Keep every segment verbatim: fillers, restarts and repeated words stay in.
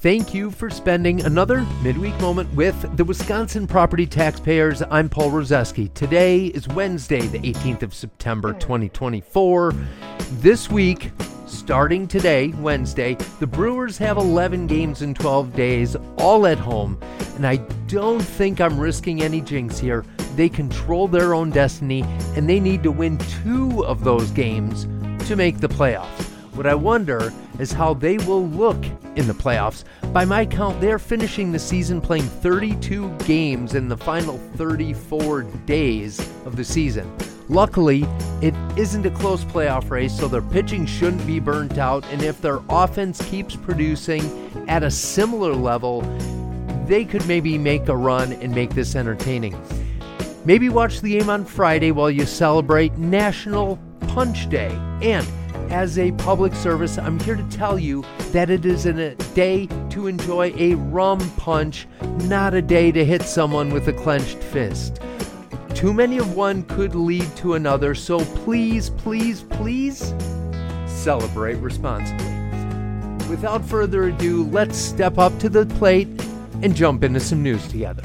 Thank you for spending another midweek moment with the Wisconsin Property Taxpayers. I'm Paul Rozeski. Today is Wednesday, the eighteenth of September, twenty twenty-four. This week, starting today, Wednesday, the Brewers have eleven games in twelve days, all at home. And I don't think I'm risking any jinx here. They control their own destiny, and they need to win two of those games to make the playoffs. What I wonder is how they will look in the playoffs. By my count, they're finishing the season playing thirty-two games in the final thirty-four days of the season. Luckily, it isn't a close playoff race, so their pitching shouldn't be burnt out, and if their offense keeps producing at a similar level, they could maybe make a run and make this entertaining. Maybe watch the game on Friday while you celebrate National Punch Day. And as a public service, I'm here to tell you that it is a day to enjoy a rum punch, not a day to hit someone with a clenched fist. Too many of one could lead to another, so please, please, please celebrate responsibly. Without further ado, let's step up to the plate and jump into some news together.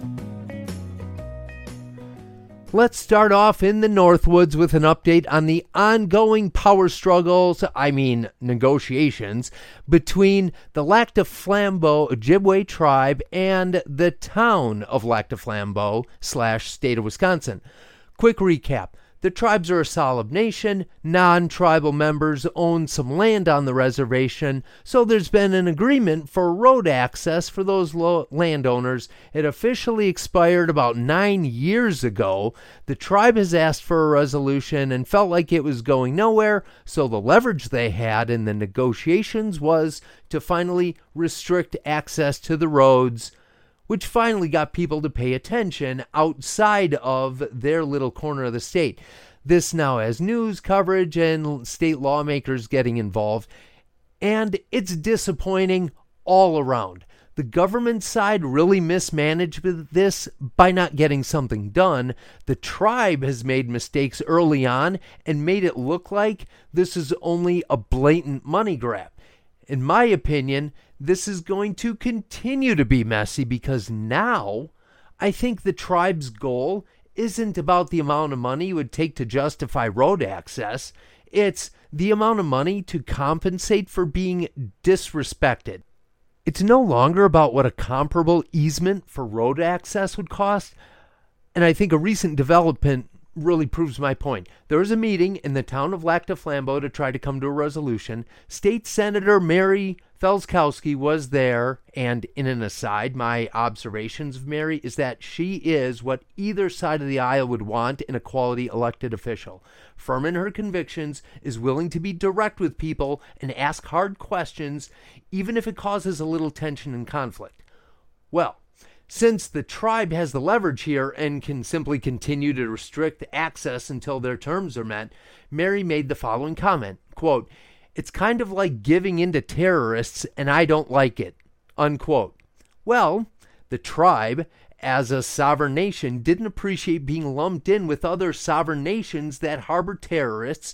Let's start off in the Northwoods with an update on the ongoing power struggles, I mean negotiations, between the Lac du Flambeau Ojibwe tribe and the town of Lac du Flambeau slash state of Wisconsin. Quick recap. The tribes are a solemn nation. Non-tribal members own some land on the reservation, so there's been an agreement for road access for those lo- landowners. It officially expired about nine years ago. The tribe has asked for a resolution and felt like it was going nowhere, so the leverage they had in the negotiations was to finally restrict access to the roads, which finally got people to pay attention outside of their little corner of the state. This now has news coverage and state lawmakers getting involved, and it's disappointing all around. The government side really mismanaged this by not getting something done. The tribe has made mistakes early on and made it look like this is only a blatant money grab. In my opinion, this is going to continue to be messy because now I think the tribe's goal isn't about the amount of money it would take to justify road access. It's the amount of money to compensate for being disrespected. It's no longer about what a comparable easement for road access would cost, and I think a recent development really proves my point. There was a meeting in the town of Lac du Flambeau to try to come to a resolution. State Senator Mary Felskowski was there, and in an aside, my observations of Mary is that she is what either side of the aisle would want in a quality elected official. Firm in her convictions, is willing to be direct with people and ask hard questions, even if it causes a little tension and conflict. Well, since the tribe has the leverage here and can simply continue to restrict access until their terms are met, Mary made the following comment, quote, "It's kind of like giving in to terrorists and I don't like it," unquote. Well, the tribe, as a sovereign nation, didn't appreciate being lumped in with other sovereign nations that harbor terrorists,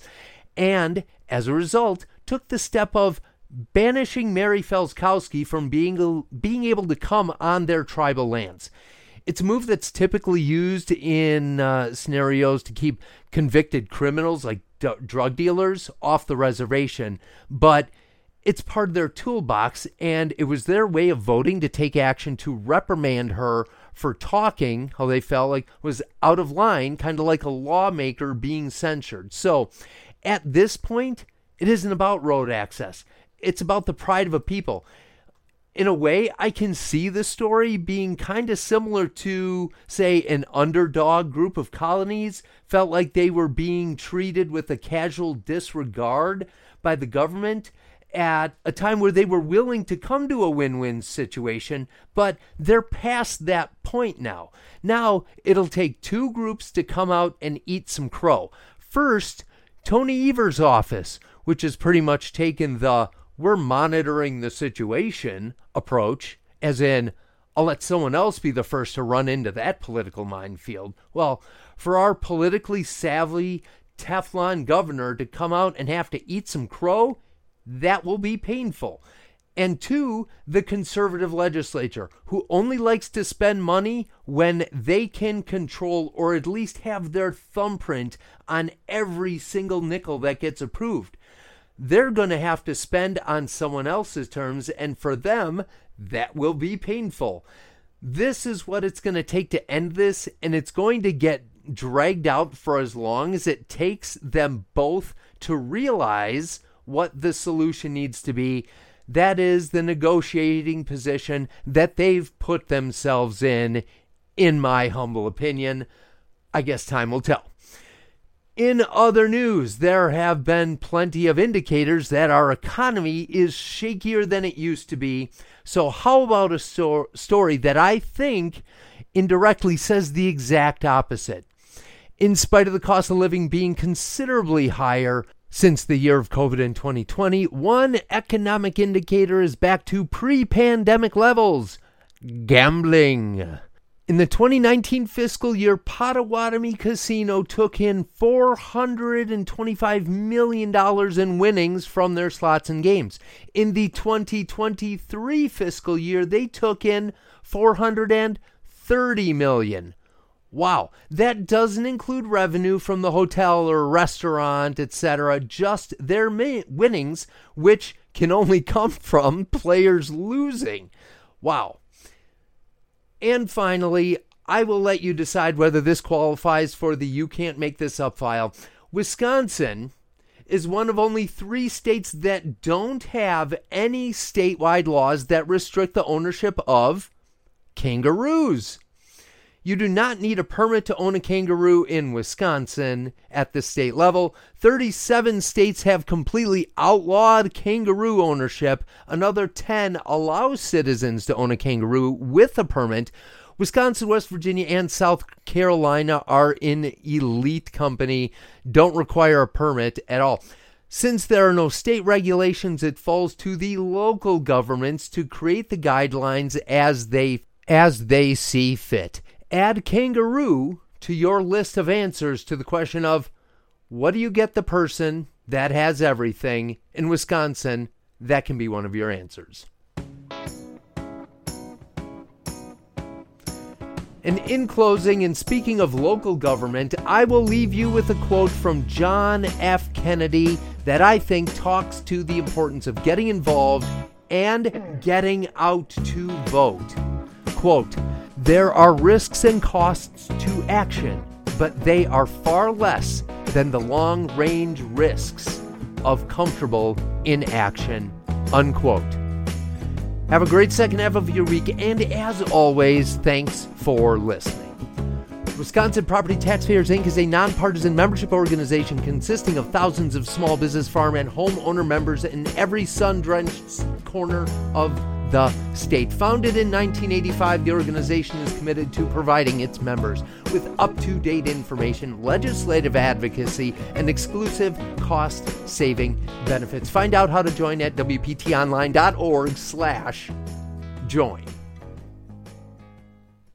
and as a result, took the step of banishing Mary Felskowski from being, being able to come on their tribal lands. It's a move that's typically used in uh, scenarios to keep convicted criminals like d- drug dealers off the reservation, but it's part of their toolbox, and it was their way of voting to take action to reprimand her for talking how they felt like was out of line, kind of like a lawmaker being censured. So at this point, it isn't about road access. It's about the pride of a people. In a way, I can see the story being kind of similar to, say, an underdog group of colonies felt like they were being treated with a casual disregard by the government at a time where they were willing to come to a win-win situation, but they're past that point now. Now, it'll take two groups to come out and eat some crow. First, Tony Evers' office, which has pretty much taken the "we're monitoring the situation" approach, as in, I'll let someone else be the first to run into that political minefield. Well, for our politically savvy Teflon governor to come out and have to eat some crow, that will be painful. And two, the conservative legislature, who only likes to spend money when they can control or at least have their thumbprint on every single nickel that gets approved. They're going to have to spend on someone else's terms, and for them, that will be painful. This is what it's going to take to end this, and it's going to get dragged out for as long as it takes them both to realize what the solution needs to be. That is the negotiating position that they've put themselves in, in my humble opinion. I guess time will tell. In other news, there have been plenty of indicators that our economy is shakier than it used to be. So how about a sto- story that I think indirectly says the exact opposite? In spite of the cost of living being considerably higher since the year of COVID in twenty twenty, one economic indicator is back to pre-pandemic levels: gambling. In the twenty nineteen fiscal year, Potawatomi Casino took in four hundred twenty-five million dollars in winnings from their slots and games. In the twenty twenty-three fiscal year, they took in four hundred thirty million dollars. Wow, that doesn't include revenue from the hotel or restaurant, et cetera, just their ma- winnings, which can only come from players losing. Wow. And finally, I will let you decide whether this qualifies for the You Can't Make This Up file. Wisconsin is one of only three states that don't have any statewide laws that restrict the ownership of kangaroos. You do not need a permit to own a kangaroo in Wisconsin at the state level. thirty-seven states have completely outlawed kangaroo ownership. Another ten allow citizens to own a kangaroo with a permit. Wisconsin, West Virginia, and South Carolina are in elite company, don't require a permit at all. Since there are no state regulations, it falls to the local governments to create the guidelines as they as they see fit. Add kangaroo to your list of answers to the question of, what do you get the person that has everything in Wisconsin? That can be one of your answers. And in closing, and speaking of local government, I will leave you with a quote from John F. Kennedy that I think talks to the importance of getting involved and getting out to vote. Quote, "There are risks and costs to action, but they are far less than the long-range risks of comfortable inaction." Unquote. Have a great second half of your week, and as always, thanks for listening. Wisconsin Property Taxpayers Incorporated is a nonpartisan membership organization consisting of thousands of small business, farm, and homeowner members in every sun-drenched corner of the state. Founded in nineteen eighty-five, the organization is committed to providing its members with up-to-date information, legislative advocacy, and exclusive cost-saving benefits. Find out how to join at W P T online dot org slash join.